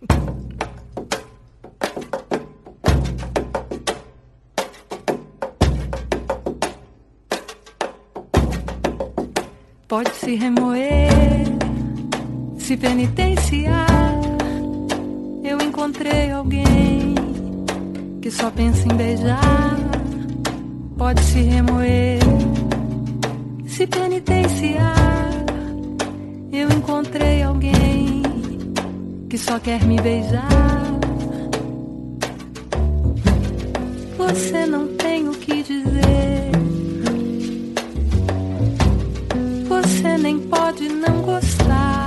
Pode se remoer, se penitenciar. Eu encontrei alguém que só pensa em beijar. Pode se remoer, se penitenciar. Eu encontrei alguém que só quer me beijar. Você não tem o que dizer, você nem pode não gostar.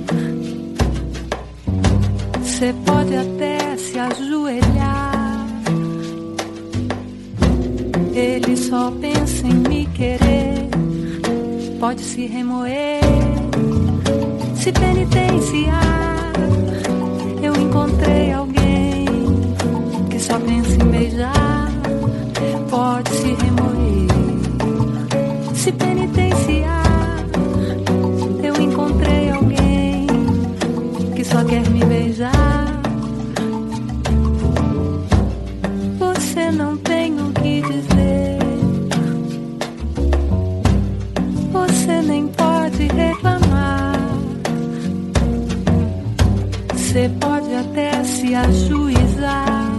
Você pode até se ajoelhar. Ele só pensa em me querer. Pode se remoer, se penitenciar. Eu encontrei alguém que só pensa em beijar. Pode se remoer, se penitenciar. Eu encontrei alguém que só quer me beijar. Você não tem o que dizer, você nem pode reclamar. Você pode até se ajuizar.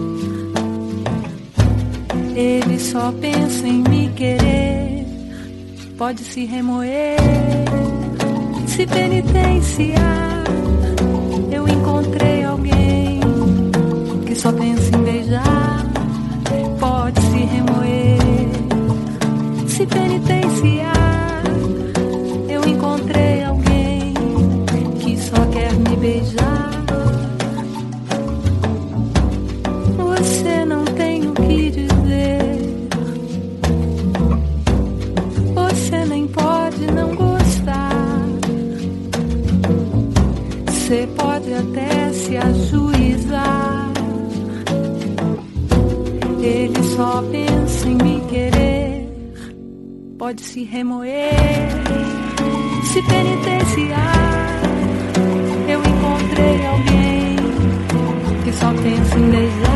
Ele só pensa em me querer. Pode se remoer, se penitenciar. Eu encontrei alguém que só pensa em beijar. Pode se remoer, se penitenciar. Eu encontrei alguém que só quer me beijar. Você não tem o que dizer, você nem pode não gostar. Você pode até se ajuizar. Ele só pensa em me querer. Pode se remoer, se penitenciar. Eu encontrei alguém que só pensa em beijar.